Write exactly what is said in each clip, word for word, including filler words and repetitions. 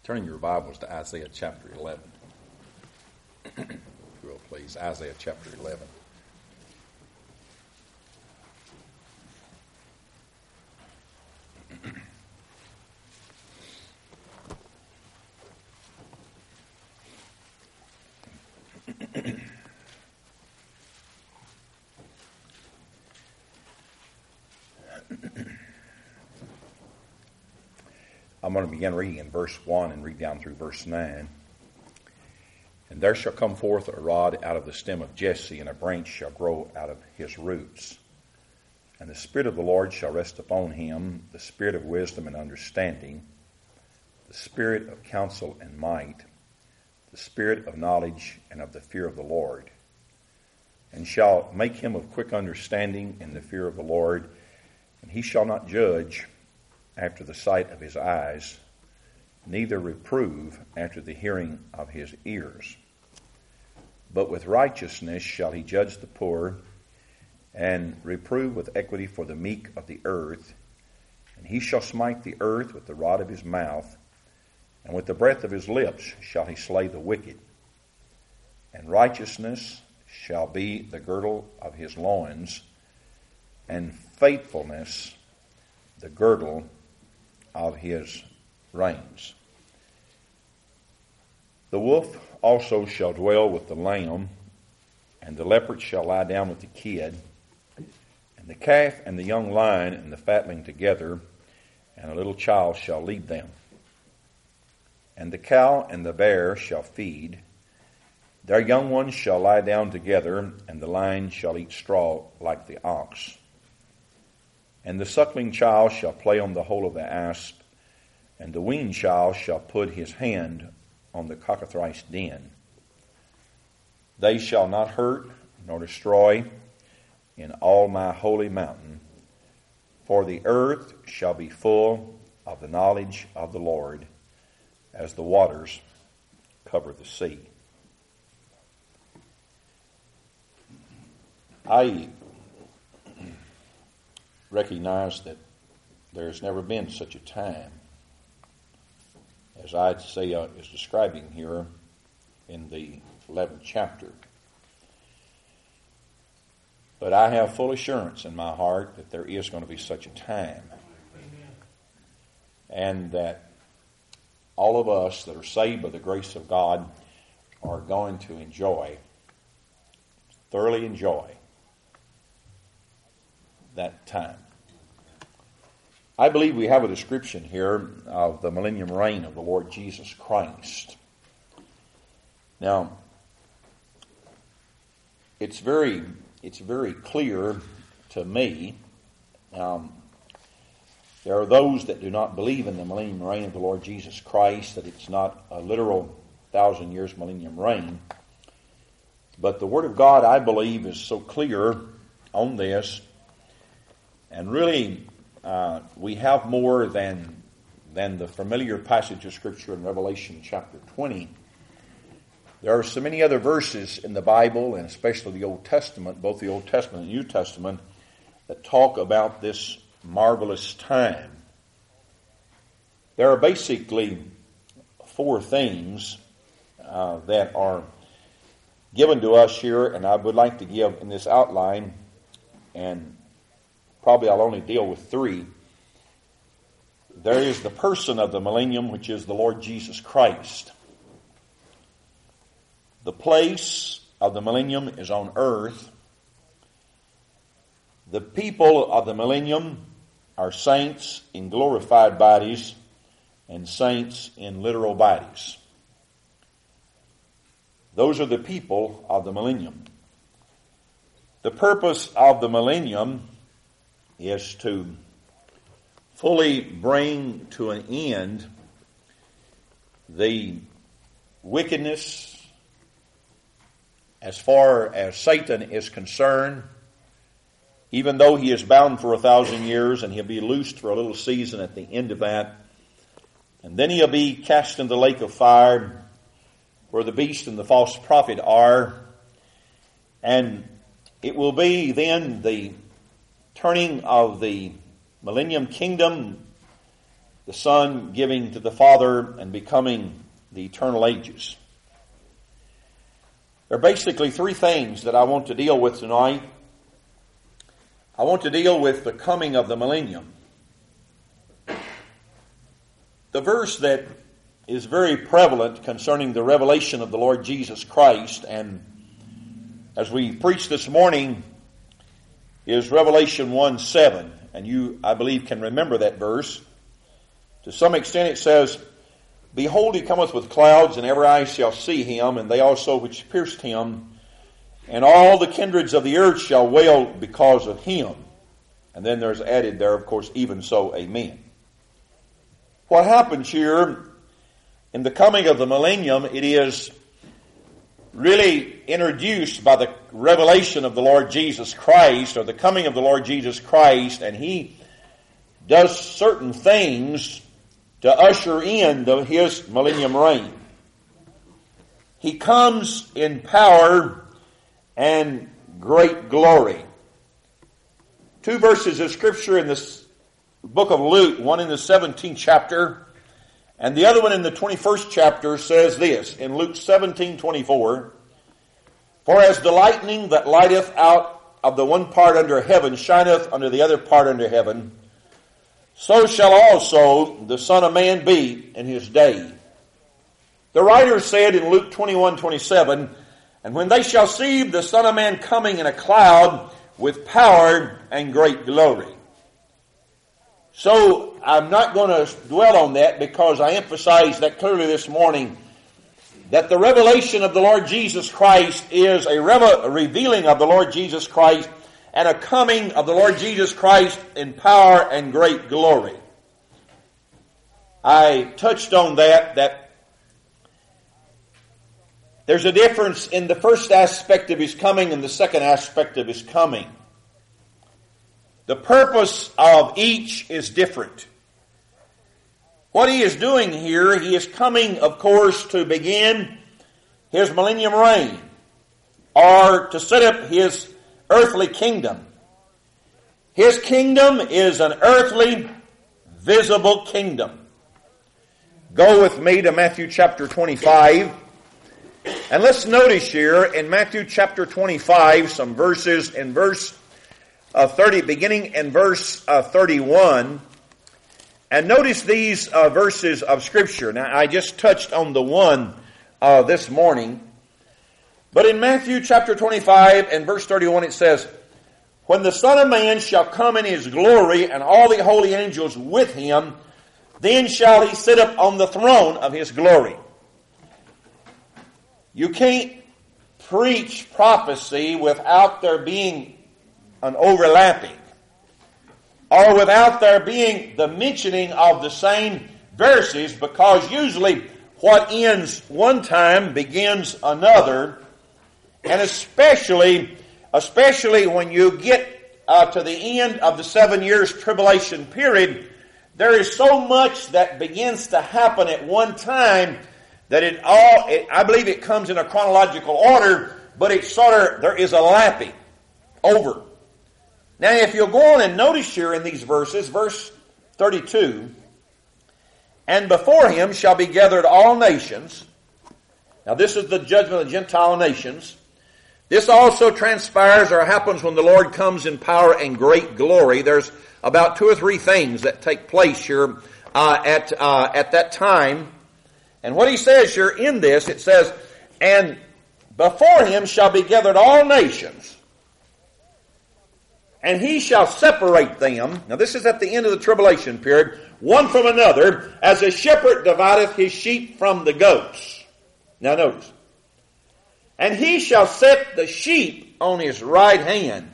Turning your Bibles to Isaiah chapter eleven. If you will, please. Isaiah chapter eleven. I'm going to begin reading in verse one and read down through verse nine. And there shall come forth a rod out of the stem of Jesse, and a branch shall grow out of his roots. And the Spirit of the Lord shall rest upon him, the Spirit of wisdom and understanding, the Spirit of counsel and might, the Spirit of knowledge and of the fear of the Lord. And shall make him of quick understanding in the fear of the Lord, and he shall not judge after the sight of his eyes, neither reprove after the hearing of his ears. But with righteousness shall he judge the poor, and reprove with equity for the meek of the earth. And he shall smite the earth with the rod of his mouth, and with the breath of his lips shall he slay the wicked. And righteousness shall be the girdle of his loins, and faithfulness the girdle of his reins. The wolf also shall dwell with the lamb, and the leopard shall lie down with the kid, and the calf and the young lion and the fatling together, and a little child shall lead them. And the cow and the bear shall feed, their young ones shall lie down together, and the lion shall eat straw like the ox. And the suckling child shall play on the hole of the asp, and the weaned child shall put his hand on the cockatrice den. They shall not hurt nor destroy in all my holy mountain, for the earth shall be full of the knowledge of the Lord, as the waters cover the sea. I recognize that there's never been such a time as Isaiah is describing here in the eleventh chapter. But I have full assurance in my heart that there is going to be such a time. Amen. And that all of us that are saved by the grace of God are going to enjoy, thoroughly enjoy, that time. I believe we have a description here of the millennium reign of the Lord Jesus Christ. Now, it's very, it's very clear to me. Um, there are those that do not believe in the millennium reign of the Lord Jesus Christ, that it's not a literal thousand years millennium reign. But the Word of God, I believe, is so clear on this. And really, uh, we have more than, than the familiar passage of Scripture in Revelation chapter twenty. There are so many other verses in the Bible, and especially the Old Testament, both the Old Testament and New Testament, that talk about this marvelous time. There are basically four things uh, that are given to us here, and I would like to give in this outline, and probably I'll only deal with three. There is the person of the millennium, which is the Lord Jesus Christ. The place of the millennium is on earth. The people of the millennium are saints in glorified bodies and saints in literal bodies. Those are the people of the millennium. The purpose of the millennium is to fully bring to an end the wickedness as far as Satan is concerned. Even though he is bound for a thousand years, and he'll be loosed for a little season at the end of that, and then he'll be cast into the lake of fire where the beast and the false prophet are, and it will be then the turning of the millennium kingdom the Son giving to the Father and becoming the eternal ages. There are basically three things that I want to deal with tonight. I want to deal with the coming of the millennium. The verse that is very prevalent concerning the revelation of the Lord Jesus Christ, and as we preached this morning, is Revelation one seven. And you, I believe, can remember that verse. To some extent it says, "Behold, he cometh with clouds, and every eye shall see him, and they also which pierced him. And all the kindreds of the earth shall wail because of him." And then there's added there, of course, "even so, amen." What happens here in the coming of the millennium, it is really introduced by the revelation of the Lord Jesus Christ, or the coming of the Lord Jesus Christ, and he does certain things to usher in the, his millennium reign. He comes in power and great glory. Two verses of Scripture in this book of Luke, one in the seventeenth chapter, and the other one in the twenty-first chapter, says this, in Luke seventeen twenty-four, "For as the lightning that lighteth out of the one part under heaven shineth under the other part under heaven, so shall also the Son of Man be in his day." The writer said in Luke twenty-one twenty-seven, "And when they shall see the Son of Man coming in a cloud with power and great glory." So I'm not going to dwell on that, because I emphasized that clearly this morning, that the revelation of the Lord Jesus Christ is a, revel- a revealing of the Lord Jesus Christ and a coming of the Lord Jesus Christ in power and great glory. I touched on that, that there's a difference in the first aspect of his coming and the second aspect of his coming. The purpose of each is different. What he is doing here, he is coming, of course, to begin his millennium reign, or to set up his earthly kingdom. His kingdom is an earthly, visible kingdom. Go with me to Matthew chapter twenty-five. And let's notice here in Matthew chapter twenty-five some verses in verse uh, thirty, beginning in verse uh, thirty-one. And notice these uh, verses of Scripture. Now, I just touched on the one uh, this morning. But in Matthew chapter twenty-five and verse thirty-one it says, "When the Son of Man shall come in his glory, and all the holy angels with him, then shall he sit up on the throne of his glory." You can't preach prophecy without there being an overlapping, or without there being the mentioning of the same verses, because usually what ends one time begins another, and especially, especially when you get uh, to the end of the seven years tribulation period, there is so much that begins to happen at one time that it all, it, I believe it comes in a chronological order, but it's sort of, there is a lapping over. Now, if you'll go on and notice here in these verses, verse thirty-two, "And before him shall be gathered all nations." Now, this is the judgment of the Gentile nations. This also transpires or happens when the Lord comes in power and great glory. There's about two or three things that take place here uh, at uh, at that time. And what he says here in this, it says, "And before him shall be gathered all nations, and he shall separate them." Now this is at the end of the tribulation period. "One from another, as a shepherd divideth his sheep from the goats." Now notice. "And he shall set the sheep on his right hand,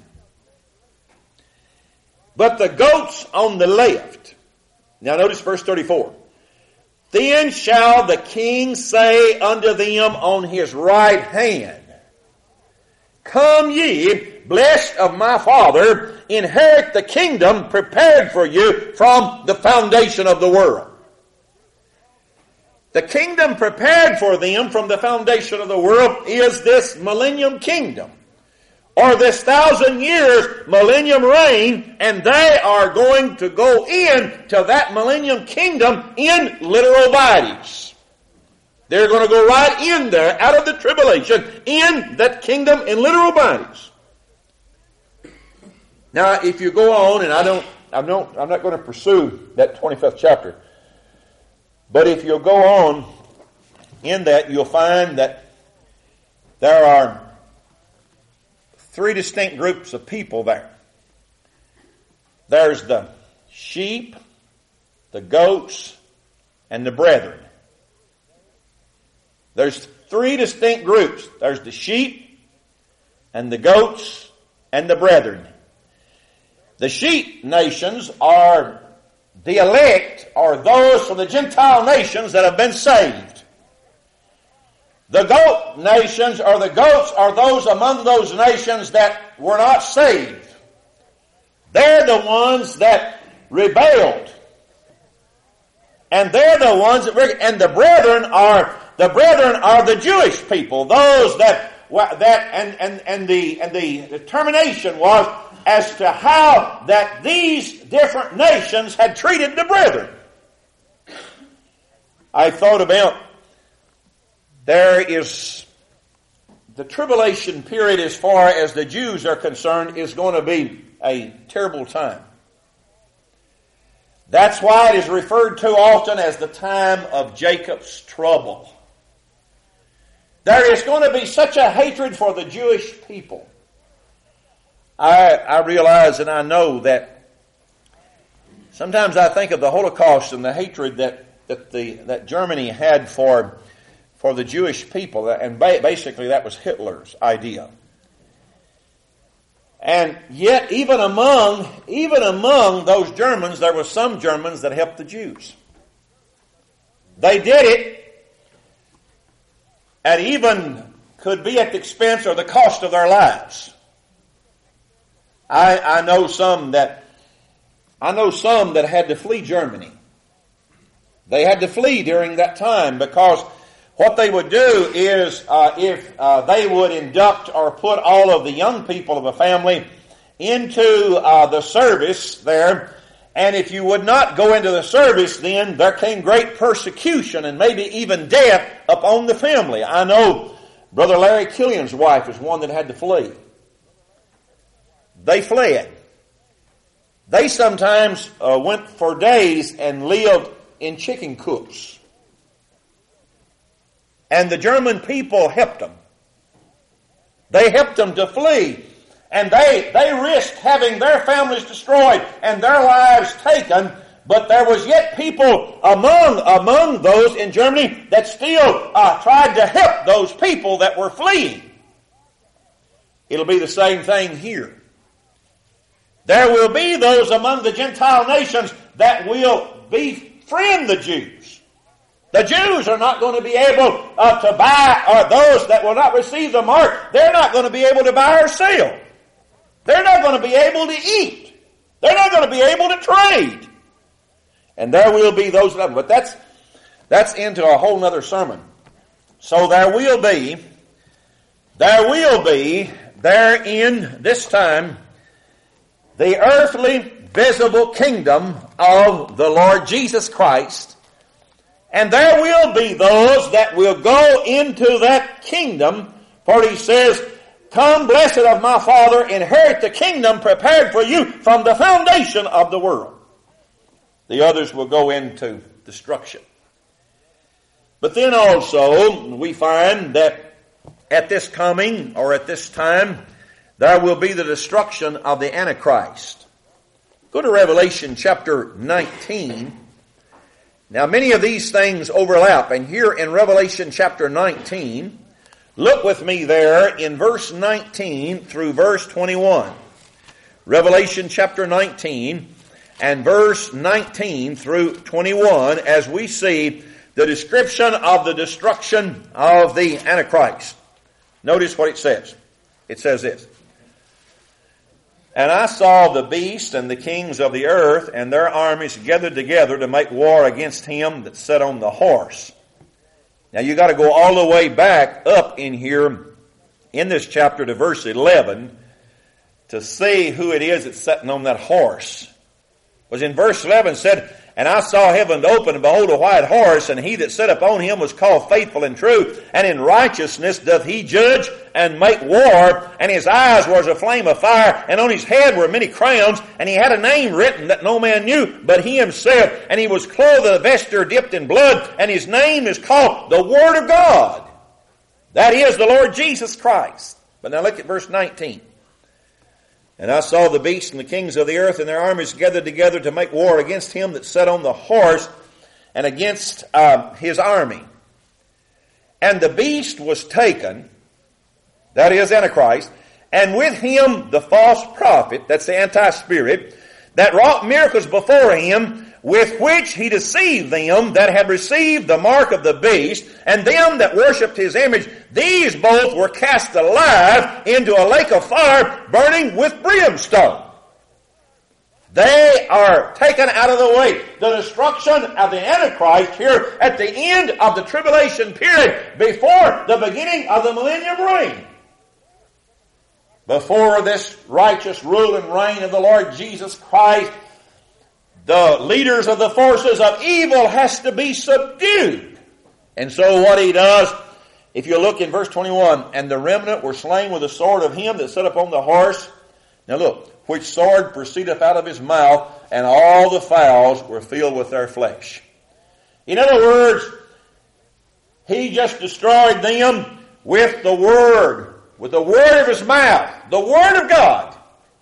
but the goats on the left." Now notice verse thirty-four. "Then shall the king say unto them on his right hand, Come ye, blessed of my Father, inherit the kingdom prepared for you from the foundation of the world." The kingdom prepared for them from the foundation of the world is this millennium kingdom, or this thousand years millennium reign, and they are going to go in to that millennium kingdom in literal bodies. They're going to go right in there, out of the tribulation, in that kingdom in literal bodies. Now, if you go on, and I don't, I don't, I'm not going to pursue that twenty-fifth chapter, but if you'll go on in that, you'll find that there are three distinct groups of people there. There's the sheep, the goats, and the brethren. There's three distinct groups. There's the sheep, and the goats, and the brethren. The sheep nations are the elect, or those from the Gentile nations that have been saved. The goat nations, or the goats, are those among those nations that were not saved. They're the ones that rebelled. And they're the ones that, and the brethren are, the brethren are the Jewish people, those that, that, and, and, and the, and the determination was as to how that these different nations had treated the brethren. I thought about, there is, the tribulation period as far as the Jews are concerned is going to be a terrible time. That's why it is referred to often as the time of Jacob's trouble. There is going to be such a hatred for the Jewish people. I, I realize and I know that sometimes I think of the Holocaust and the hatred that, that, the, that Germany had for, for the Jewish people, and ba- basically that was Hitler's idea. And yet, even among, even among those Germans, there were some Germans that helped the Jews. They did it, and even could be at the expense or the cost of their lives. I, I know some that, I know some that had to flee Germany. They had to flee during that time because what they would do is, uh, if uh, they would induct or put all of the young people of a family into uh, the service there, and if you would not go into the service, then there came great persecution and maybe even death upon the family. I know Brother Larry Killian's wife is one that had to flee. They fled. They sometimes uh, went for days and lived in chicken coops. And the German people helped them. They helped them to flee. And they, they risked having their families destroyed and their lives taken. But there was yet people among, among those in Germany that still uh, tried to help those people that were fleeing. It'll be the same thing here. There will be those among the Gentile nations that will befriend the Jews. The Jews are not going to be able uh, to buy, or those that will not receive the mark, they're not going to be able to buy or sell. They're not going to be able to eat. They're not going to be able to trade. And there will be those that, but that's, that's into a whole other sermon. So there will be, there will be, there in this time, the earthly visible kingdom of the Lord Jesus Christ. And there will be those that will go into that kingdom, for he says, "Come, blessed of my Father, inherit the kingdom prepared for you from the foundation of the world." The others will go into destruction. But then also we find that at this coming, or at this time, there will be the destruction of the Antichrist. Go to Revelation chapter nineteen. Now many of these things overlap, and here in Revelation chapter nineteen, look with me there in verse nineteen through verse twenty-one. Revelation chapter nineteen and verse nineteen through twenty-one, as we see the description of the destruction of the Antichrist. Notice what it says. It says this: "And I saw the beast and the kings of the earth and their armies gathered together to make war against him that sat on the horse." Now you got to go all the way back up in here in this chapter to verse eleven to see who it is that's sitting on that horse. Was in verse eleven said, "And I saw heaven open, and behold a white horse, and he that sat upon him was called Faithful and True, and in righteousness doth he judge and make war, and his eyes were as a flame of fire, and on his head were many crowns, and he had a name written that no man knew but he himself, and he was clothed with a vesture dipped in blood, and his name is called the Word of God." That is the Lord Jesus Christ. But now look at verse nineteen. "And I saw the beast and the kings of the earth and their armies gathered together to make war against him that sat on the horse and against uh, his army. And the beast was taken," that is Antichrist, "and with him the false prophet," that's the anti-spirit, "that wrought miracles before him, with which he deceived them that had received the mark of the beast, and them that worshipped his image. These both were cast alive into a lake of fire, burning with brimstone." They are taken out of the way. The destruction of the Antichrist here at the end of the tribulation period, before the beginning of the millennium reign. Before this righteous rule and reign of the Lord Jesus Christ, the leaders of the forces of evil has to be subdued. And so what he does, if you look in verse twenty-one, "And the remnant were slain with the sword of him that sat upon the horse." Now look, "which sword proceedeth out of his mouth, and all the fowls were filled with their flesh." In other words, he just destroyed them with the word, with the word of his mouth, the word of God.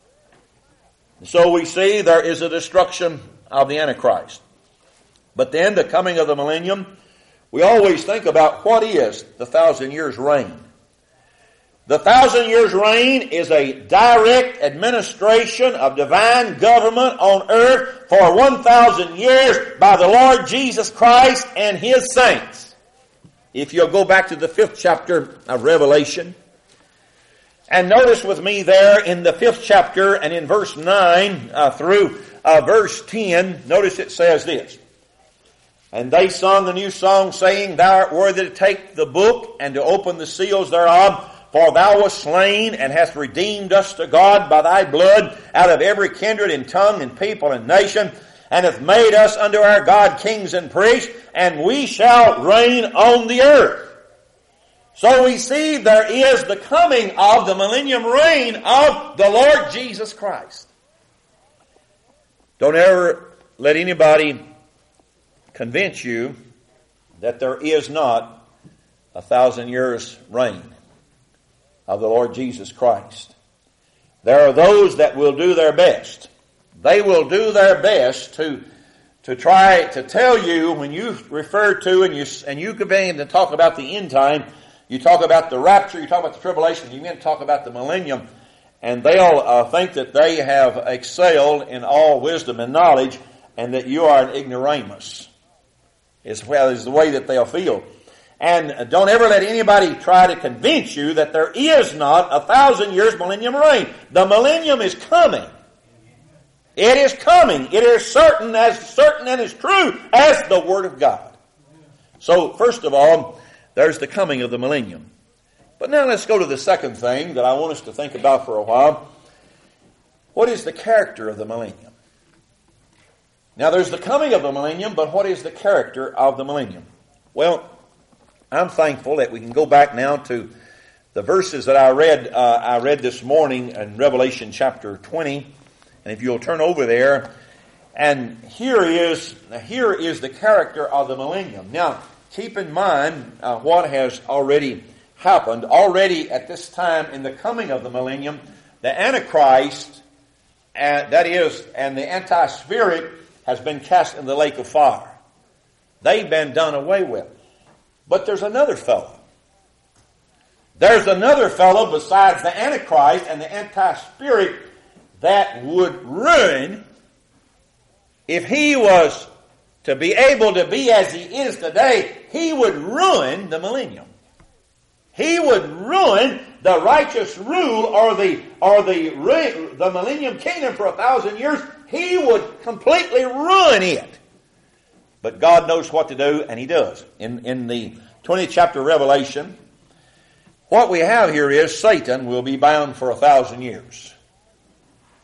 So we see there is a destruction of the Antichrist. But then the coming of the millennium, we always think about what is the thousand years reign. The thousand years reign is a direct administration of divine government on earth for one thousand years by the Lord Jesus Christ and his saints. If you'll go back to the fifth chapter of Revelation, and notice with me there in the fifth chapter and in verse nine uh, through uh, verse ten, notice it says this. "And they sung a new song, saying, Thou art worthy to take the book and to open the seals thereof, for thou wast slain and hast redeemed us to God by thy blood out of every kindred and tongue and people and nation, and hath made us unto our God kings and priests, and we shall reign on the earth." So we see there is the coming of the millennium reign of the Lord Jesus Christ. Don't ever let anybody convince you that there is not a thousand years reign of the Lord Jesus Christ. There are those that will do their best. They will do their best to to try to tell you, when you refer to and you and you begin to talk about the end time, you talk about the rapture, you talk about the tribulation, you begin to talk about the millennium, and they'll uh, think that they have excelled in all wisdom and knowledge, and that you are an ignoramus, as well as the way that they'll feel. And don't ever let anybody try to convince you that there is not a thousand years millennium reign. The millennium is coming. It is coming. It is certain, as certain and as true as the Word of God. So, first of all, there's the coming of the millennium. But now let's go to the second thing that I want us to think about for a while. What is the character of the millennium? Now, there's the coming of the millennium, but what is the character of the millennium? Well, I'm thankful that we can go back now to the verses that I read uh, I read this morning in Revelation chapter twenty. And if you'll turn over there, and here is here is the character of the millennium. Now, keep in mind uh, what has already happened. Already at this time in the coming of the millennium, the Antichrist, uh, that is, and the anti-spirit has been cast in the lake of fire. They've been done away with. But there's another fellow. There's another fellow besides the Antichrist and the anti-spirit that would ruin, if he was to be able to be as he is today, he would ruin the millennium. He would ruin the righteous rule or the or the the millennium kingdom for a thousand years. He would completely ruin it. But God knows what to do, and He does. In, in the twentieth chapter of Revelation, what we have here is Satan will be bound for a thousand years.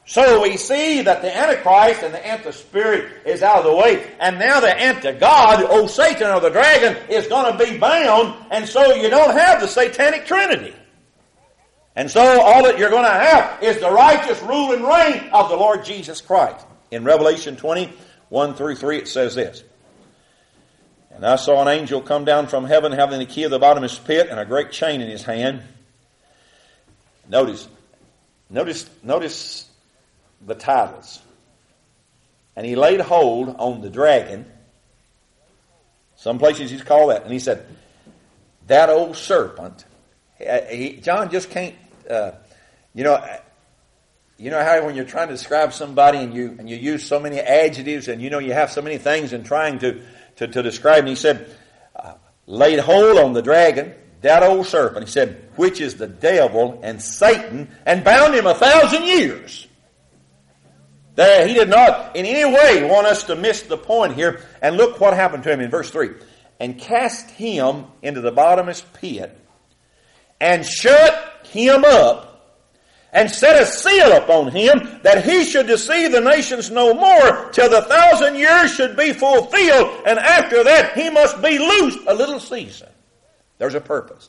So we see that the Antichrist and the anti-spirit is out of the way, and now the anti-God, old Satan or the dragon, is going to be bound, and so you don't have the satanic trinity. And so all that you're going to have is the righteous rule and reign of the Lord Jesus Christ. In Revelation twenty, one through three, it says this. And I saw an angel come down from heaven, having the key of the bottomless pit and a great chain in his hand. Notice, notice, notice the titles. And he laid hold on the dragon. Some places he's called that. And he said, that old serpent. He, John just can't, uh, you know, you know how when you're trying to describe somebody and you and you use so many adjectives and you know you have so many things in trying to, to, to describe. And he said, uh, laid hold on the dragon, that old serpent. He said, which is the devil and Satan, and bound him a thousand years. There, he did not in any way want us to miss the point here. And look what happened to him in verse three. And cast him into the bottomless pit, and shut him up, and set a seal upon him, that he should deceive the nations no more, till the thousand years should be fulfilled, and after that he must be loosed a little season. There's a purpose.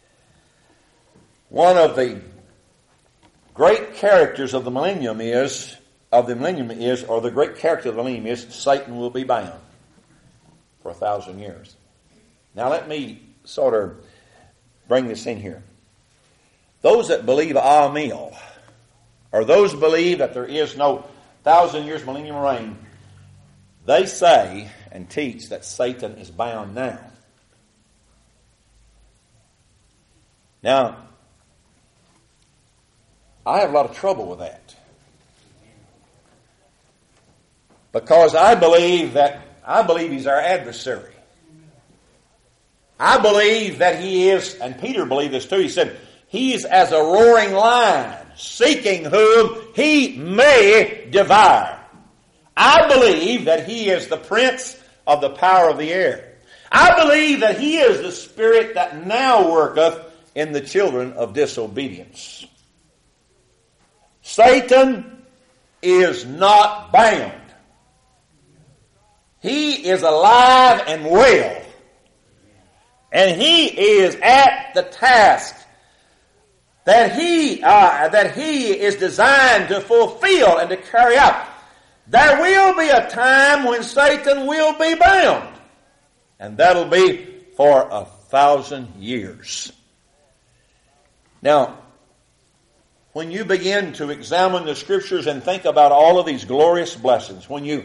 One of the great characters of the millennium is, of the millennium is, or the great character of the millennium is, Satan will be bound for a thousand years. Now let me sort of bring this in here. Those that believe Amil, or those believe that there is no thousand years millennium reign, they say and teach that Satan is bound now. Now, I have a lot of trouble with that. Because I believe that, I believe he's our adversary. I believe that he is, and Peter believed this too, he said, he is as a roaring lion, seeking whom he may devour. I believe that he is the prince of the power of the air. I believe that he is the spirit that now worketh in the children of disobedience. Satan is not bound. He is alive and well. And he is at the task that he uh, that he is designed to fulfill and to carry out. There will be a time when Satan will be bound. And that'll be for a thousand years. Now, when you begin to examine the Scriptures and think about all of these glorious blessings, when you,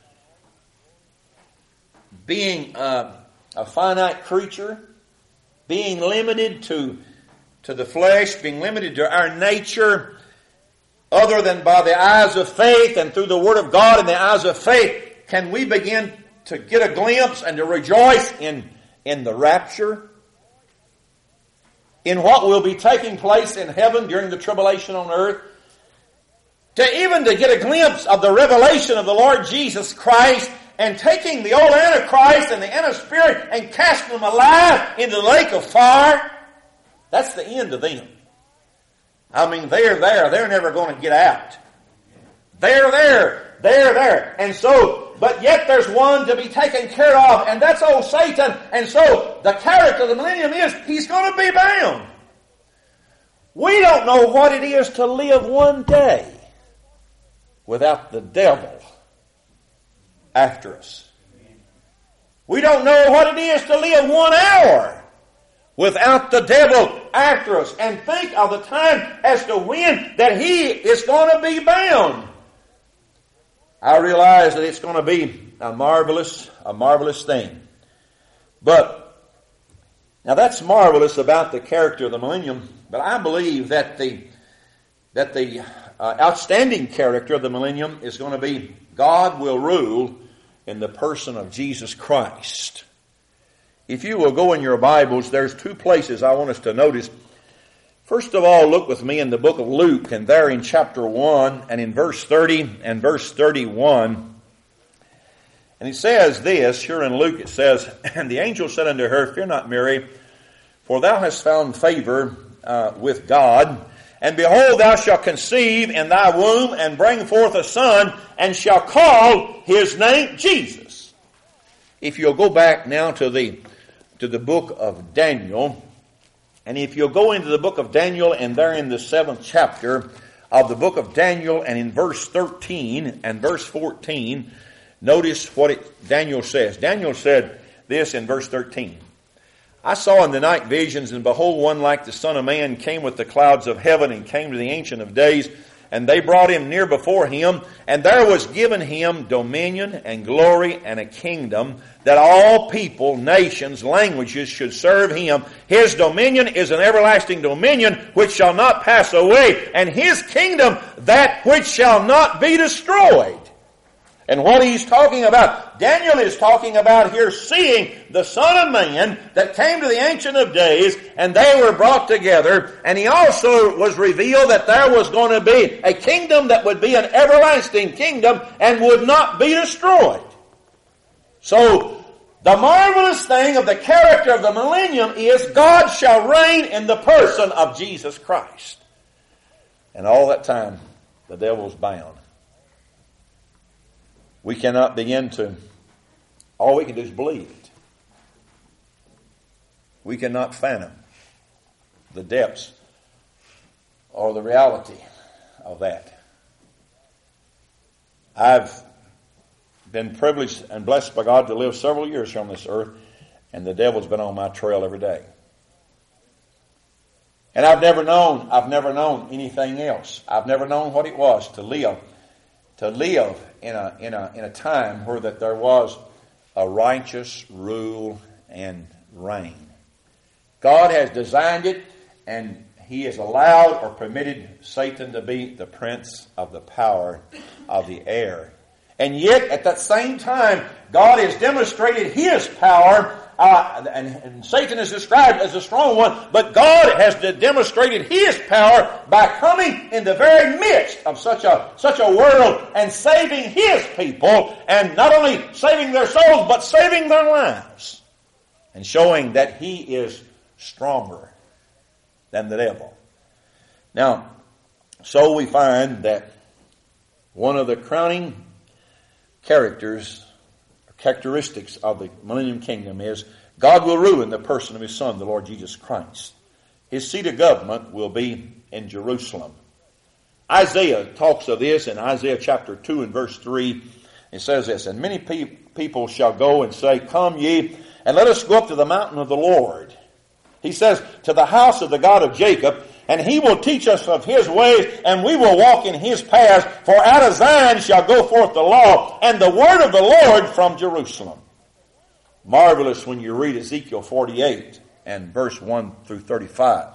being uh, a finite creature, being limited to, to the flesh, being limited to our nature, other than by the eyes of faith and through the Word of God and the eyes of faith, can we begin to get a glimpse and to rejoice in, in the rapture? In what will be taking place in heaven during the tribulation on earth? To even to get a glimpse of the revelation of the Lord Jesus Christ and taking the old Antichrist and the Anti-Spirit and casting them alive into the lake of fire. That's the end of them. I mean, they're there. They're never going to get out. They're there. They're there. And so, but yet there's one to be taken care of, and that's old Satan. And so, the character of the millennium is, he's going to be bound. We don't know what it is to live one day without the devil after us. We don't know what it is to live one hour without the devil after us. And think of the time as to when that he is going to be bound. I realize that it's going to be a marvelous, a marvelous thing. But, now that's marvelous about the character of the millennium, but I believe that the, that the uh, outstanding character of the millennium is going to be God will rule in the person of Jesus Christ. If you will go in your Bibles, there's two places I want us to notice. First of all, look with me in the book of Luke, and there in chapter one, and in verse thirty and verse thirty-one. And it says this, here in Luke it says, and the angel said unto her, Fear not, Mary, for thou hast found favor uh, with God. And behold, thou shalt conceive in thy womb and bring forth a son, and shall call his name Jesus. If you'll go back now to the, to the book of Daniel, and if you'll go into the book of Daniel, and there in the seventh chapter of the book of Daniel, and in verse thirteen and verse fourteen, notice what it, Daniel says. Daniel said this in verse thirteen. I saw in the night visions, and behold, one like the Son of Man came with the clouds of heaven, and came to the Ancient of Days, and they brought him near before him, and there was given him dominion and glory and a kingdom, that all people, nations, languages should serve him. His dominion is an everlasting dominion which shall not pass away, and his kingdom that which shall not be destroyed. And what he's talking about, Daniel is talking about here seeing the Son of Man that came to the Ancient of Days, and they were brought together. And he also was revealed that there was going to be a kingdom that would be an everlasting kingdom and would not be destroyed. So, the marvelous thing of the character of the millennium is God shall reign in the person of Jesus Christ. And all that time, the devil's bound. We cannot begin to, all we can do is believe it. We cannot fathom the depths or the reality of that. I've been privileged and blessed by God to live several years here on this earth, and the devil's been on my trail every day. And I've never known, I've never known anything else. I've never known what it was to live To live in a in a in a time where that there was a righteous rule and reign. God has designed it, and He has allowed or permitted Satan to be the prince of the power of the air. And yet, at that same time, God has demonstrated His power. Uh, and, and Satan is described as a strong one, but God has demonstrated His power by coming in the very midst of such a such a world and saving His people, and not only saving their souls, but saving their lives, and showing that He is stronger than the devil. Now, so we find that one of the crowning characters characteristics of the millennium kingdom is God will rule in the person of His Son, the Lord Jesus Christ. His seat of government will be in Jerusalem. Isaiah talks of this in Isaiah chapter two and verse three. It says this, and many pe- people shall go and say, come ye, and let us go up to the mountain of the Lord. He says, to the house of the God of Jacob, and He will teach us of His ways, and we will walk in His paths. For out of Zion shall go forth the law, and the word of the Lord from Jerusalem. Marvelous when you read Ezekiel forty-eight and verse one through thirty-five.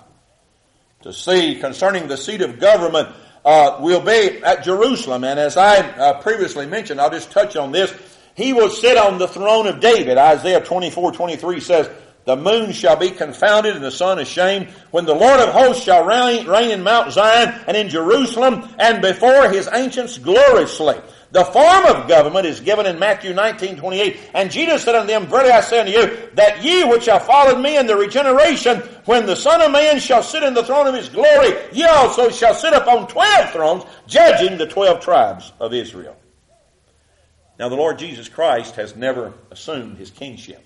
To see concerning the seat of government uh, will be at Jerusalem. And as I uh, previously mentioned, I'll just touch on this. He will sit on the throne of David. Isaiah twenty-four twenty-three says, the moon shall be confounded and the sun ashamed when the Lord of hosts shall reign, reign in Mount Zion and in Jerusalem and before His ancients gloriously. The form of government is given in Matthew nineteen twenty-eight. And Jesus said unto them, verily I say unto you, that ye which have followed me in the regeneration, when the Son of Man shall sit in the throne of His glory, ye also shall sit upon twelve thrones, judging the twelve tribes of Israel. Now the Lord Jesus Christ has never assumed His kingship.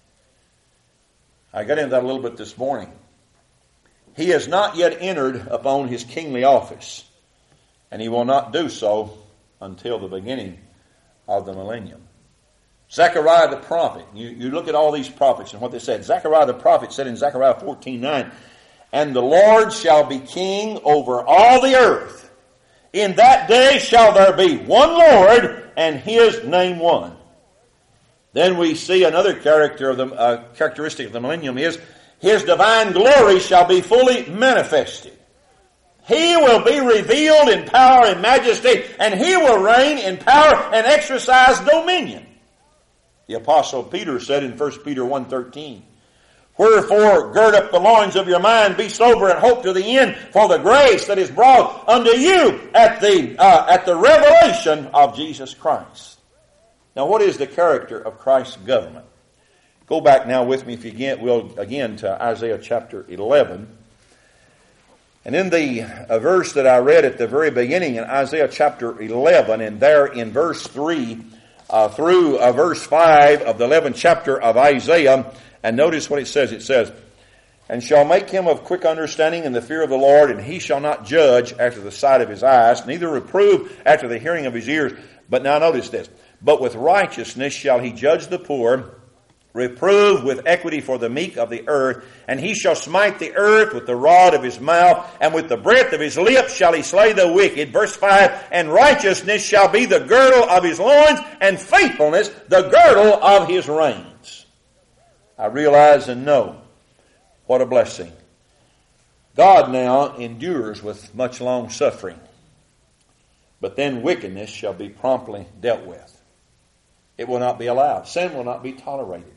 I got into that a little bit this morning. He has not yet entered upon His kingly office, and He will not do so until the beginning of the millennium. Zechariah the prophet, you, you look at all these prophets and what they said. Zechariah the prophet said in Zechariah fourteen nine, and the Lord shall be king over all the earth. In that day shall there be one Lord, and His name one. Then we see another character of the uh, characteristic of the millennium is His divine glory shall be fully manifested. He will be revealed in power and majesty, and He will reign in power and exercise dominion. The Apostle Peter said in First Peter one thirteen, wherefore gird up the loins of your mind, be sober and hope to the end for the grace that is brought unto you at the uh, at the revelation of Jesus Christ. Now, what is the character of Christ's government? Go back now with me, if you get, will again to Isaiah chapter eleven. And in the uh, verse that I read at the very beginning in Isaiah chapter eleven, and there in verse three uh, through uh, verse five of the eleventh chapter of Isaiah, and notice what it says. It says, "And shall make him of quick understanding in the fear of the Lord, and he shall not judge after the sight of his eyes, neither reprove after the hearing of his ears." But now notice this. "But with righteousness shall he judge the poor, reprove with equity for the meek of the earth, and he shall smite the earth with the rod of his mouth, and with the breath of his lips shall he slay the wicked." Verse five, "And righteousness shall be the girdle of his loins, and faithfulness the girdle of his reins." I realize and know what a blessing. God now endures with much long suffering, but then wickedness shall be promptly dealt with. It will not be allowed. Sin will not be tolerated.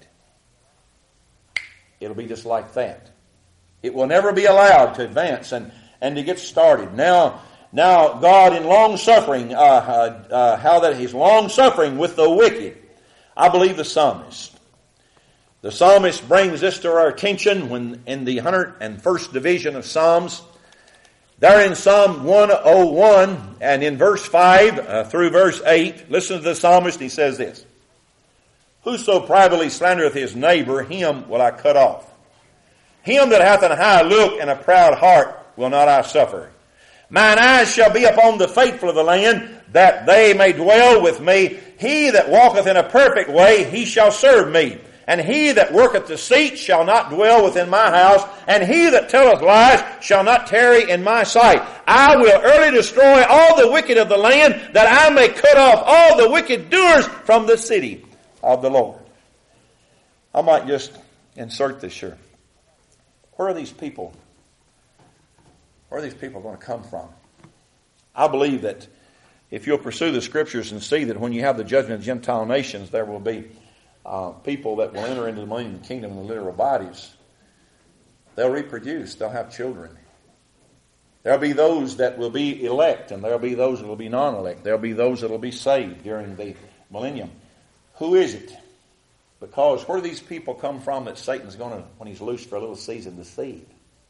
It'll be just like that. It will never be allowed to advance and, and to get started. Now, now God in long suffering, uh, uh, uh, how that He's long suffering with the wicked. I believe the psalmist. The psalmist brings this to our attention when in the one hundred first division of Psalms, there in Psalm one oh one and in verse five uh, through verse eight, listen to the psalmist. He says this: "Whoso privately slandereth his neighbor, him will I cut off. Him that hath an high look and a proud heart will not I suffer. Mine eyes shall be upon the faithful of the land, that they may dwell with me. He that walketh in a perfect way, he shall serve me. And he that worketh deceit shall not dwell within my house, and he that telleth lies shall not tarry in my sight. I will early destroy all the wicked of the land, that I may cut off all the wicked doers from the city of the Lord." I might just insert this here. Where are these people? Where are these people going to come from? I believe that if you'll pursue the Scriptures and see that when you have the judgment of Gentile nations, there will be Uh, people that will enter into the millennium kingdom in the literal bodies. They'll reproduce. They'll have children. There'll be those that will be elect, and there'll be those that will be non-elect. There'll be those that will be saved during the millennium. Who is it? Because where do these people come from that Satan's going to, when he's loose for a little season, deceive?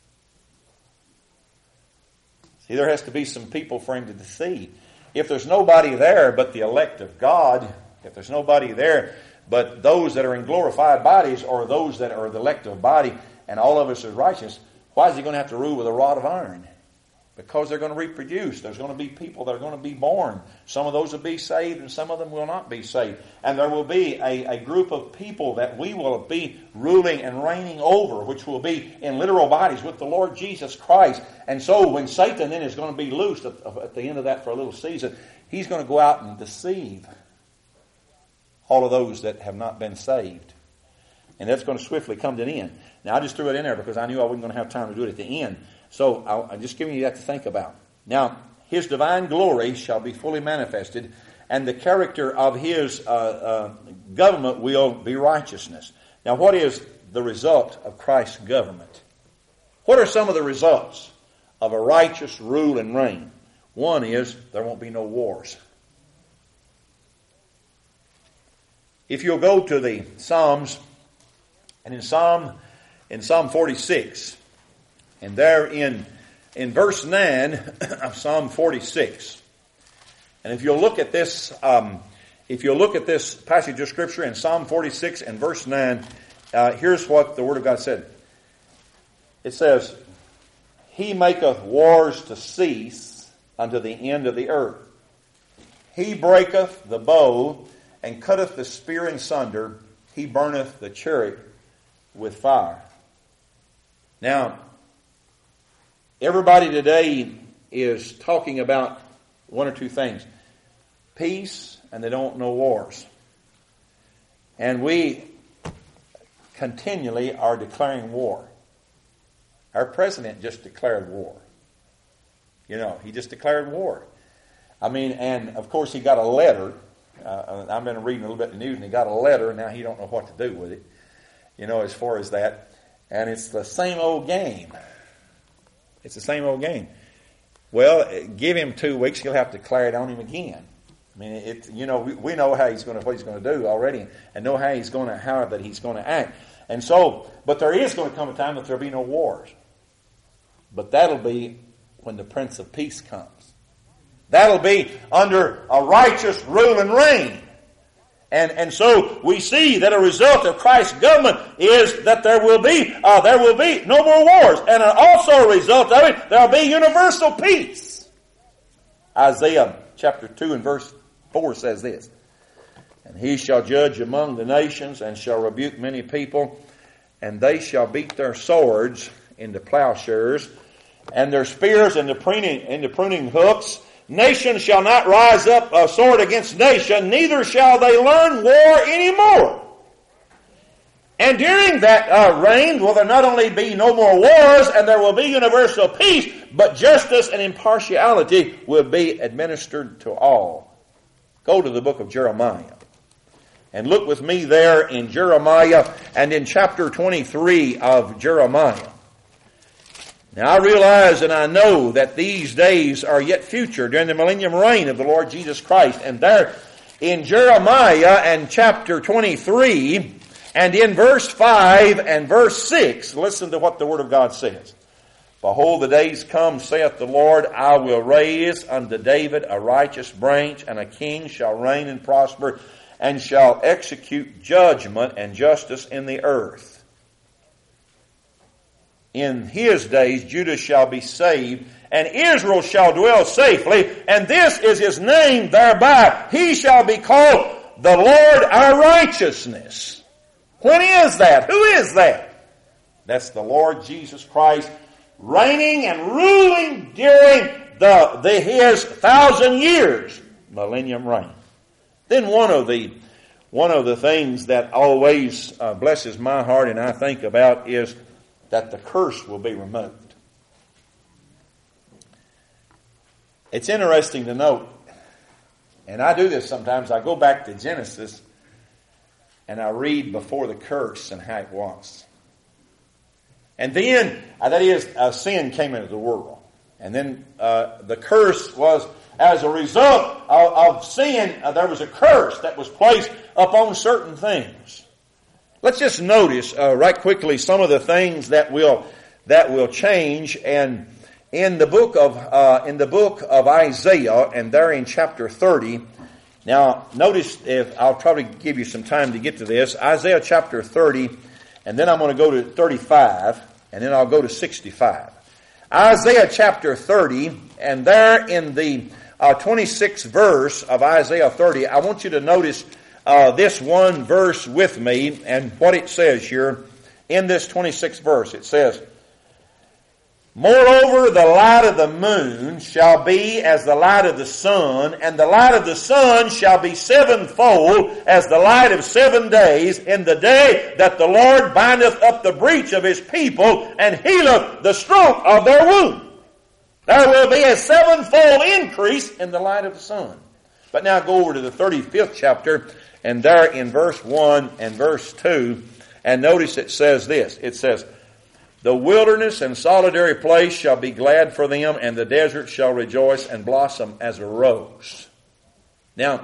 See, there has to be some people for him to deceive. If there's nobody there but the elect of God, if there's nobody there but those that are in glorified bodies, or those that are the elect of body, and all of us are righteous, why is he going to have to rule with a rod of iron? Because they're going to reproduce. There's going to be people that are going to be born. Some of those will be saved, and some of them will not be saved. And there will be a, a group of people that we will be ruling and reigning over, which will be in literal bodies with the Lord Jesus Christ. And so when Satan then is going to be loosed at, at the end of that for a little season, he's going to go out and deceive all of those that have not been saved. And that's going to swiftly come to an end. Now, I just threw it in there because I knew I wasn't going to have time to do it at the end. So I'm just giving you that to think about. Now, His divine glory shall be fully manifested, and the character of His uh, uh, government will be righteousness. Now, what is the result of Christ's government? What are some of the results of a righteous rule and reign? One is there won't be no wars. If you'll go to the Psalms, and in Psalm in Psalm forty-six, and there in in verse nine of Psalm forty-six, and if you'll look at this, um, if you'll look at this passage of Scripture in Psalm forty-six and verse nine, uh, here's what the Word of God said. It says, "He maketh wars to cease unto the end of the earth. He breaketh the bow, and cutteth the spear in sunder. He burneth the chariot with fire." Now, everybody today is talking about one or two things. Peace, and they don't know wars. And we continually are declaring war. Our president just declared war. You know, he just declared war. I mean, and of course he got a letter. Uh, I've been reading a little bit of the news, and he got a letter, and now he don't know what to do with it, you know, as far as that. And it's the same old game. It's the same old game. Well, give him two weeks, he'll have to declare it on him again. I mean, it. You know, we, we know how he's going to, what he's going to do already, and know how he's going to, how that he's going to act. And so, but there is going to come a time that there'll be no wars. But that'll be when the Prince of Peace comes. That'll be under a righteous rule and reign. And, and so we see that a result of Christ's government is that there will be uh, there will be no more wars. And also a result of it, there will be universal peace. Isaiah chapter two and verse four says this. And he shall judge among the nations and shall rebuke many people. And they shall beat their swords into plowshares and their spears into pruning, into pruning hooks. Nation shall not rise up a sword against nation, neither shall they learn war anymore. And during that uh, reign will there not only be no more wars and there will be universal peace, but justice and impartiality will be administered to all. Go to the book of Jeremiah. And look with me there in Jeremiah and in chapter twenty-three of Jeremiah. Now I realize and I know that these days are yet future during the millennium reign of the Lord Jesus Christ. And there in Jeremiah and chapter twenty-three and in verse five and verse six, listen to what the Word of God says. Behold, the days come, saith the Lord, I will raise unto David a righteous branch, and a king shall reign and prosper, and shall execute judgment and justice in the earth. In his days Judah shall be saved, and Israel shall dwell safely, and this is his name thereby. He shall be called the Lord our righteousness. When is that? Who is that? That's the Lord Jesus Christ reigning and ruling during the, the his thousand years millennium reign. Then one of the one of the things that always uh, blesses my heart and I think about is that the curse will be removed. It's interesting to note, and I do this sometimes, I go back to Genesis and I read before the curse and how it was. And then, uh, that is, uh, sin came into the world. And then uh, the curse was, as a result of, of sin, uh, there was a curse that was placed upon certain things. Let's just notice uh, right quickly some of the things that will that will change. And in the book of uh, in the book of Isaiah, and there in chapter thirty. Now, notice if I'll probably give you some time to get to this. Isaiah chapter thirty, and then I'm going to go to thirty-five, and then I'll go to sixty-five. Isaiah chapter thirty, and there in the uh, twenty-sixth verse of Isaiah thirty, I want you to notice Uh, this one verse with me and what it says here in this twenty-sixth verse. It says, Moreover, the light of the moon shall be as the light of the sun, and the light of the sun shall be sevenfold as the light of seven days in the day that the Lord bindeth up the breach of his people and healeth the stroke of their wound. There will be a sevenfold increase in the light of the sun. But now go over to the thirty-fifth chapter, and there in verse one and verse two, and notice it says this. It says, The wilderness and solitary place shall be glad for them, and the desert shall rejoice and blossom as a rose. Now,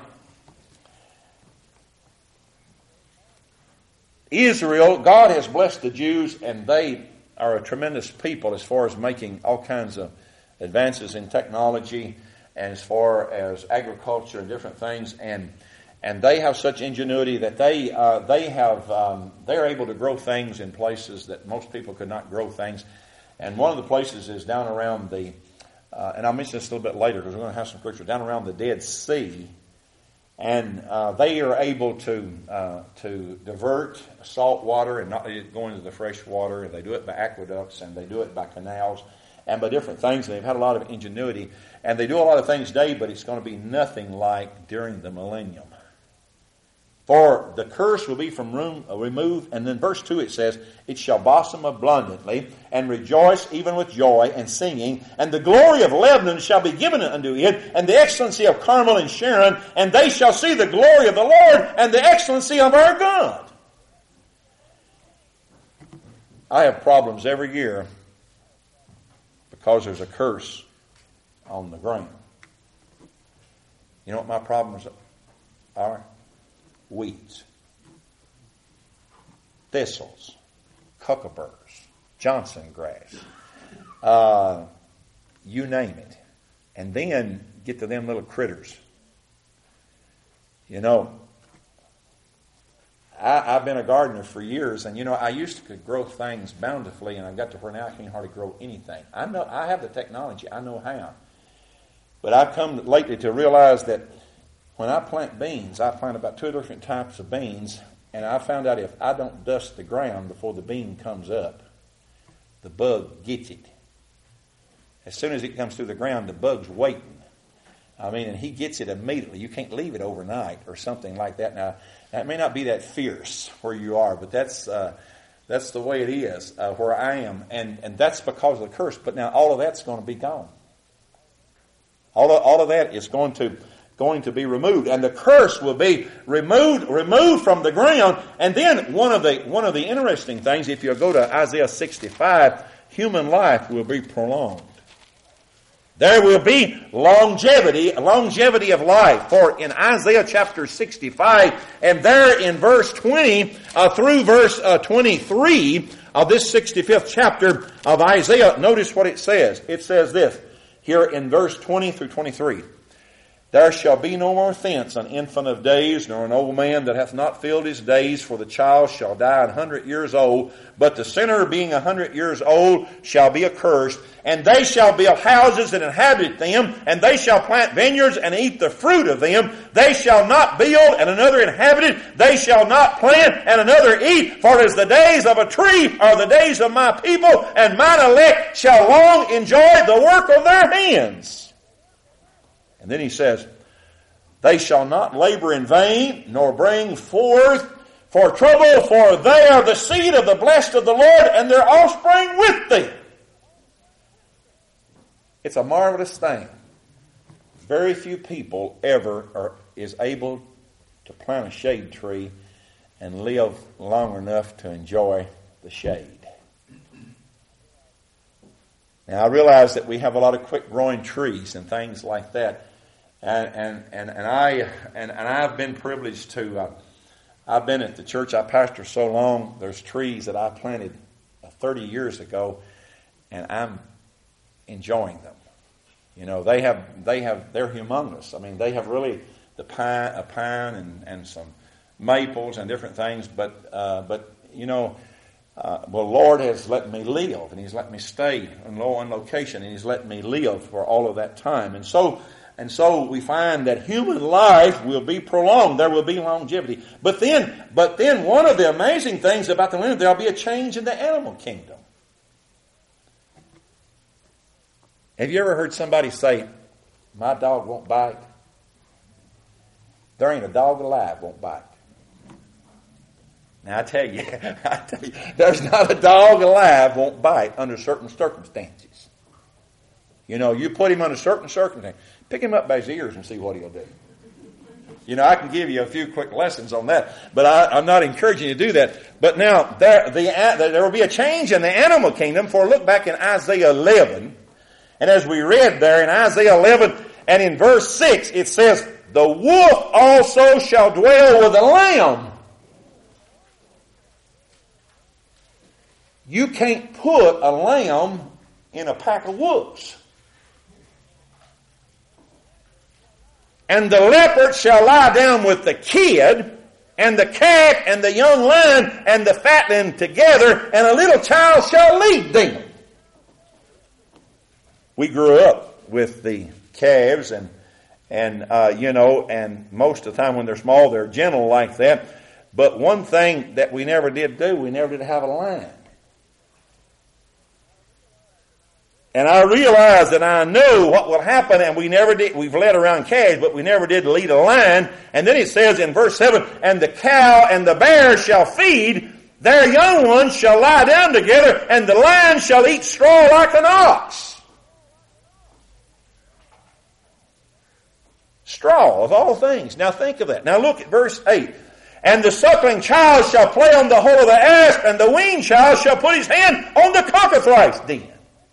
Israel, God has blessed the Jews, and they are a tremendous people as far as making all kinds of advances in technology and as far as agriculture and different things, and and they have such ingenuity that they uh, they have um, they're able to grow things in places that most people could not grow things. And one of the places is down around the, uh, and I'll mention this a little bit later because we're going to have some pictures down around the Dead Sea, and uh, they are able to uh, to divert salt water and not go into the fresh water. And they do it by aqueducts, and they do it by canals and by different things. And they've had a lot of ingenuity, and they do a lot of things today, but it's going to be nothing like during the millennium. For the curse will be from room uh, removed. And then verse two it says, It shall blossom abundantly, and rejoice even with joy and singing. And the glory of Lebanon shall be given unto it, and the excellency of Carmel and Sharon. And they shall see the glory of the Lord, and the excellency of our God. I have problems every year because there's a curse on the ground. You know what my problems are? Weeds, thistles, cucumber, Johnson grass, uh, you name it. And then get to them little critters. You know, I, I've been a gardener for years, and you know, I used to grow things bountifully, and I've got to where now I can't hardly grow anything. I know I have the technology, I know how. But I've come lately to realize that when I plant beans, I plant about two different types of beans, and I found out if I don't dust the ground before the bean comes up, the bug gets it. As soon as it comes through the ground, the bug's waiting. I mean, and he gets it immediately. You can't leave it overnight or something like that. Now, that may not be that fierce where you are, but that's uh, that's the way it is uh, where I am, and and that's because of the curse. But now all of that's going to be gone. All of, all of that is going to going to be removed, and the curse will be removed removed from the ground. And then one of the one of the interesting things, if you go to Isaiah sixty-five, human life will be prolonged. There will be longevity, longevity of life. For in Isaiah chapter sixty-five, and there in verse twenty uh, through verse uh, twenty-three of this sixty-fifth chapter of Isaiah, notice what it says. It says this, here in verse twenty through twenty-three. There shall be no more thence an infant of days, nor an old man that hath not filled his days, for the child shall die an hundred years old. But the sinner being a hundred years old shall be accursed. And they shall build houses and inhabit them, and they shall plant vineyards and eat the fruit of them. They shall not build and another inhabit it. They shall not plant and another eat. For as the days of a tree are the days of my people, and mine elect shall long enjoy the work of their hands. And then he says, they shall not labor in vain, nor bring forth for trouble, for they are the seed of the blessed of the Lord, and their offspring with them. It's a marvelous thing. Very few people ever are is able to plant a shade tree and live long enough to enjoy the shade. Now I realize that we have a lot of quick growing trees and things like that. And and and, and I and, and I've been privileged to uh, I've been at the church I pastor so long. There's trees that I planted thirty years ago, and I'm enjoying them. You know, they have they have they're humongous. I mean, they have really the pine, a pine, and, and some maples and different things. But uh, but you know, uh, well, Lord has let me live, and He's let me stay in one location, and He's let me live for all of that time, and so. And so we find that human life will be prolonged. There will be longevity. But then, but then one of the amazing things about the millennium, there will be a change in the animal kingdom. Have you ever heard somebody say, my dog won't bite? There ain't a dog alive won't bite. Now I tell you, I tell you, there's not a dog alive won't bite under certain circumstances. You know, you put him under certain circumstances. Pick him up by his ears and see what he'll do. You know, I can give you a few quick lessons on that, but I, I'm not encouraging you to do that. But now, there, the, there will be a change in the animal kingdom, for look back in Isaiah eleven, and as we read there in Isaiah eleven, and in verse six, it says, the wolf also shall dwell with the lamb. You can't put a lamb in a pack of wolves. And the leopard shall lie down with the kid, and the calf and the young lion and the fatling together, and a little child shall lead them. We grew up with the calves, and and uh, you know, and most of the time when they're small, they're gentle like that. But one thing that we never did do, we never did have a lion. And I realized that I knew what would happen, and we never did. We've led around calves, but we never did lead a lion. And then it says in verse seven, and the cow and the bear shall feed, their young ones shall lie down together, and the lion shall eat straw like an ox. Straw of all things. Now think of that. Now look at verse eight. And the suckling child shall play on the hole of the asp, and the weaned child shall put his hand on the cockatrice den.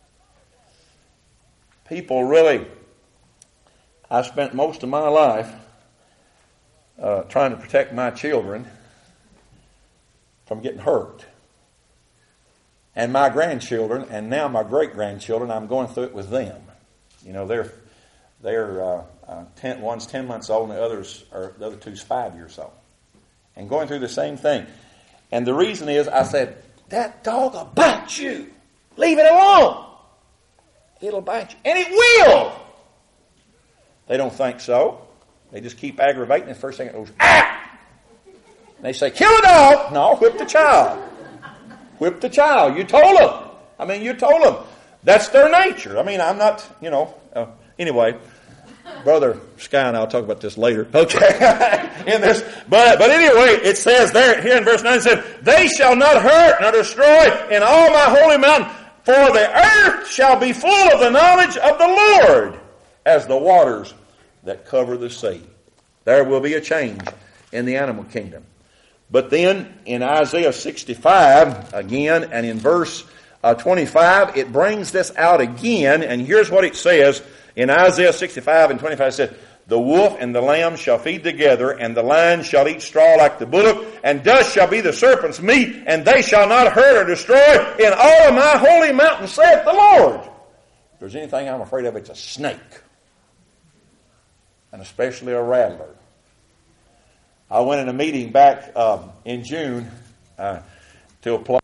People really, I spent most of my life uh, trying to protect my children from getting hurt. And my grandchildren, and now my great-grandchildren, I'm going through it with them. You know, they're they're uh, uh, ten, one's ten months old and the others are the other two's five years old, and going through the same thing. And the reason is, I said, that dog will bite you. Leave it alone. It'll bite you, and it will. They don't think so. They just keep aggravating. The first thing it goes, ah! And they say, kill a dog. No, whip the child. Whip the child. You told them. I mean, you told them. That's their nature. I mean, I'm not, you know. Uh, anyway, Brother Sky and I'll talk about this later. Okay. in this, but but anyway, it says there here in verse nine, it says, they shall not hurt nor destroy in all my holy mountain, for the earth shall be full of the knowledge of the Lord, as the waters that cover the sea. There will be a change in the animal kingdom. But then in Isaiah sixty-five, again, and in verse uh, twenty-five, it brings this out again. And here's what it says in Isaiah sixty-five and twenty-five. It says, the wolf and the lamb shall feed together, and the lion shall eat straw like the bullock, and dust shall be the serpent's meat, and they shall not hurt or destroy in all of my holy mountain, saith the Lord. If there's anything I'm afraid of, it's a snake. And especially a rattler. I went in a meeting back um, in June uh, to a place.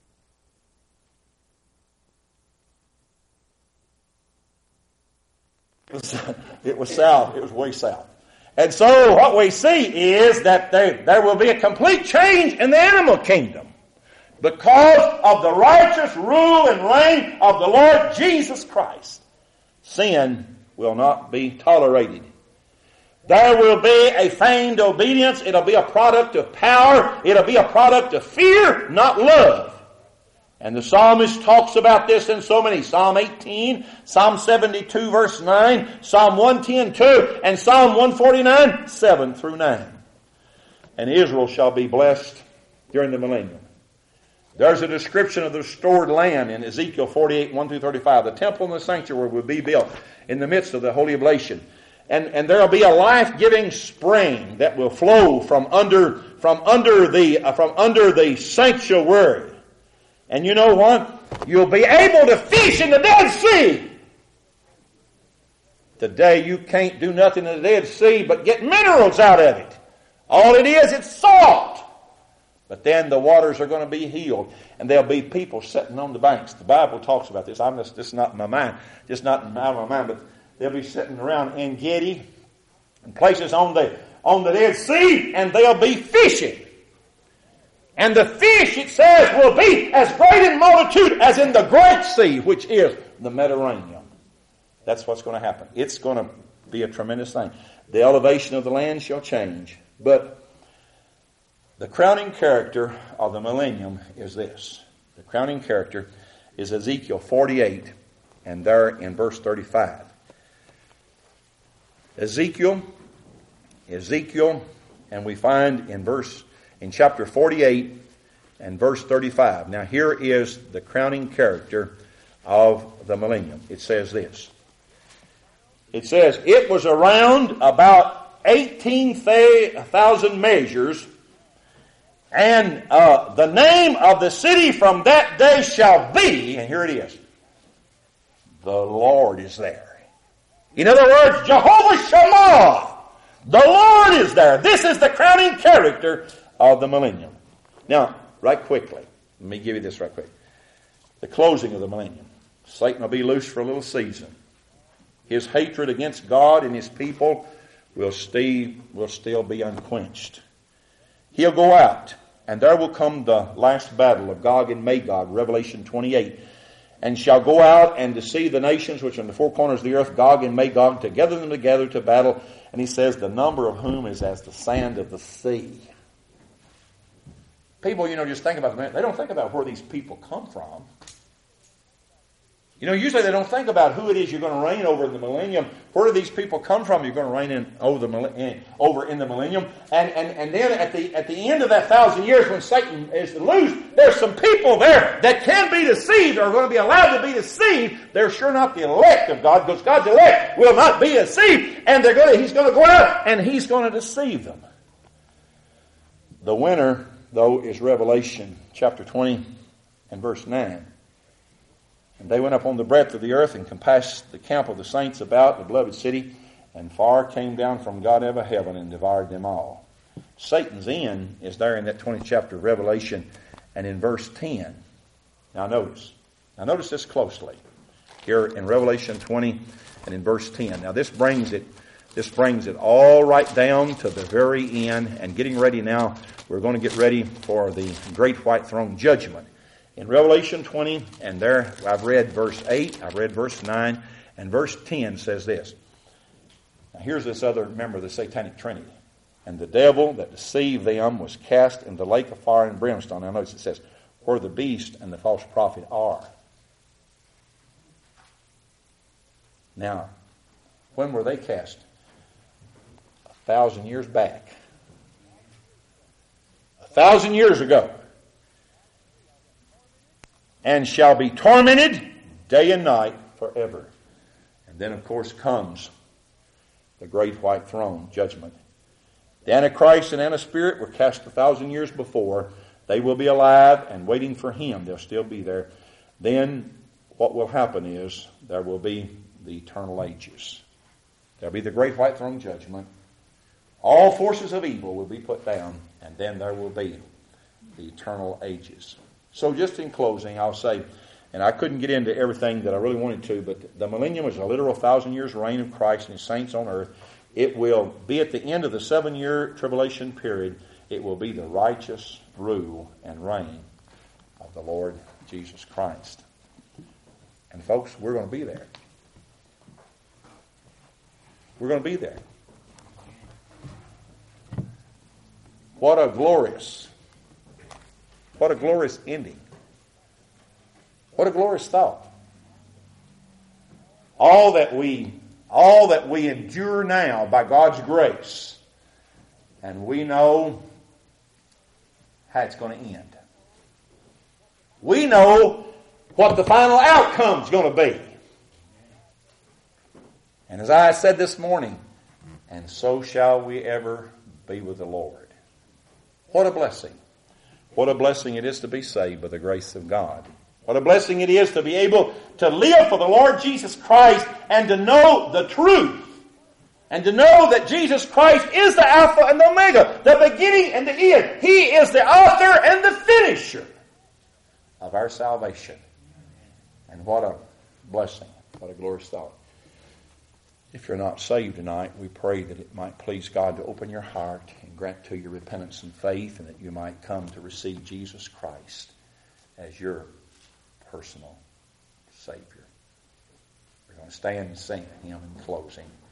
It was, it was south. It was way south. And so what we see is that there, there will be a complete change in the animal kingdom because of the righteous rule and reign of the Lord Jesus Christ. Sin will not be tolerated. There will be a feigned obedience. It'll be a product of power. It'll be a product of fear, not love. And the psalmist talks about this in so many. Psalm eighteen, Psalm seventy-two, verse nine, Psalm one ten, two, and Psalm one forty-nine, seven through nine. And Israel shall be blessed during the millennium. There's a description of the restored land in Ezekiel forty-eight, one through thirty-five. The temple and the sanctuary will be built in the midst of the holy oblation. And, and there will be a life-giving spring that will flow from under from under the uh, from under the sanctuary. And you know what? You'll be able to fish in the Dead Sea. Today you can't do nothing in the Dead Sea but get minerals out of it. All it is, it's salt. But then the waters are going to be healed, and there'll be people sitting on the banks. The Bible talks about this. I'm just this is not in my mind, just not in my mind, but they'll be sitting around En Gedi and places on the on the Dead Sea, and they'll be fishing. And the fish, it says, will be as great in multitude as in the great sea, which is the Mediterranean. That's what's going to happen. It's going to be a tremendous thing. The elevation of the land shall change. But the crowning character of the millennium is this. The crowning character is Ezekiel forty-eight, and there in verse thirty-five. Ezekiel, Ezekiel, and we find in verse in chapter forty-eight and verse thirty-five. Now here is the crowning character of the millennium. It says this. It says, it was around about eighteen thousand measures, and uh, the name of the city from that day shall be, and here it is, the Lord is there. In other words, Jehovah Shammah, the Lord is there. This is the crowning character of the millennium. Now, right quickly, let me give you this right quick. The closing of the millennium. Satan will be loose for a little season. His hatred against God and His people will still, will still be unquenched. He'll go out, and there will come the last battle of Gog and Magog, Revelation twenty-eight, and shall go out and deceive the nations which are in the four corners of the earth, Gog and Magog, to gather them together to battle. And he says, the number of whom is as the sand of the sea. People, you know, just think about them. They don't think about where these people come from. You know, usually they don't think about who it is you're going to reign over in the millennium. Where do these people come from? You're going to reign in over the in, over in the millennium, and and and then at the at the end of that thousand years, when Satan is loose, there's some people there that can be deceived, or are going to be allowed to be deceived. They're sure not the elect of God, because God's elect will not be deceived, and they're going to, He's going to go out and He's going to deceive them. The winner, though, is Revelation chapter twenty and verse nine. And they went up on the breadth of the earth and compassed the camp of the saints about the beloved city, and fire came down from God out of heaven and devoured them all. Satan's end is there in that twentieth chapter of Revelation and in verse ten. Now notice. Now notice this closely. Here in Revelation twenty and in verse ten. Now this brings it this brings it all right down to the very end, and getting ready now, we're going to get ready for the great white throne judgment. In Revelation twenty, and there I've read verse eight, I've read verse nine, and verse ten says this. Now here's this other member of the Satanic Trinity. And the devil that deceived them was cast into the lake of fire and brimstone. Now notice it says, where the beast and the false prophet are. Now, when were they cast? A thousand years back. A thousand years ago. And shall be tormented day and night forever. And then, of course, comes the great white throne judgment. The Antichrist and Antispirit were cast a thousand years before. They will be alive and waiting for him. They'll still be there. Then what will happen is there will be the eternal ages. There'll be the great white throne judgment. All forces of evil will be put down, and then there will be the eternal ages. So just in closing, I'll say, and I couldn't get into everything that I really wanted to, but the millennium is a literal thousand years reign of Christ and his saints on earth. It will be at the end of the seven-year tribulation period. It will be the righteous rule and reign of the Lord Jesus Christ. And folks, we're going to be there. We're going to be there. What a glorious, what a glorious ending. What a glorious thought. All that we All that we endure now by God's grace, and we know how it's going to end. We know what the final outcome is going to be. And as I said this morning, and so shall we ever be with the Lord. What a blessing. What a blessing it is to be saved by the grace of God. What a blessing it is to be able to live for the Lord Jesus Christ and to know the truth. And to know that Jesus Christ is the Alpha and the Omega, the beginning and the end. He is the author and the finisher of our salvation. And what a blessing. What a glorious thought. If you're not saved tonight, we pray that it might please God to open your heart and grant to you repentance and faith, and that you might come to receive Jesus Christ as your personal Savior. We're going to stand and sing a hymn in closing.